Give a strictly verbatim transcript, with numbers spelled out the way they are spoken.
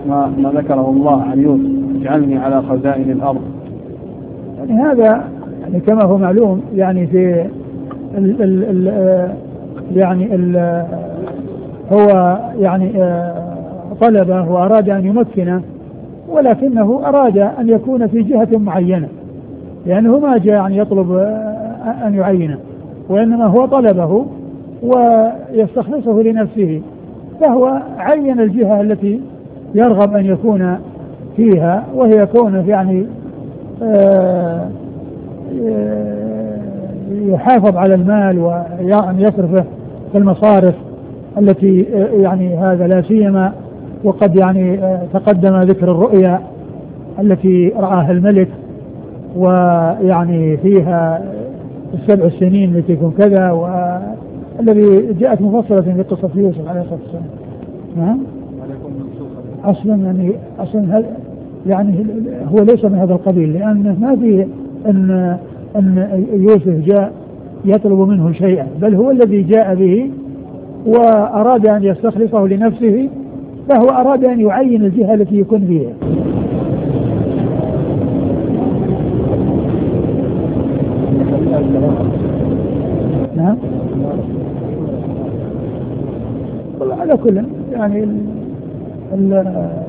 ما, ما ذكره الله عن يوسف اجعلني على خزائن الأرض. يعني هذا يعني كما هو معلوم يعني في ال ال ال يعني ال هو يعني طلبه وأراد أن يمكنه، ولكنه أراد أن يكون في جهة معينة، لأنه ما جاء يعني يطلب أن يعينه، وإنما هو طلبه ويستخلصه لنفسه، فهو عين الجهة التي يرغب أن يكون فيها، وهي كونه يعني يحافظ على المال وأن يصرفه في المصارف التي يعني هذا لا سيما، وقد يعني تقدم ذكر الرؤيا التي رآها الملك ويعني فيها السبع السنين التي تكون كذا، والذي جاءت مفصلة في قصة يوسف عليه الصلاة والسلام. نعم. أصلا يعني أصلا يعني هو ليس من هذا القبيل، لأن ما في أن أن يوسف جاء يطلب منه شيئا، بل هو الذي جاء به وأراد أن يستخلصه لنفسه، فهو أراد أن يعين الجهة التي يكون فيها. نعم. على كل يعني ال ال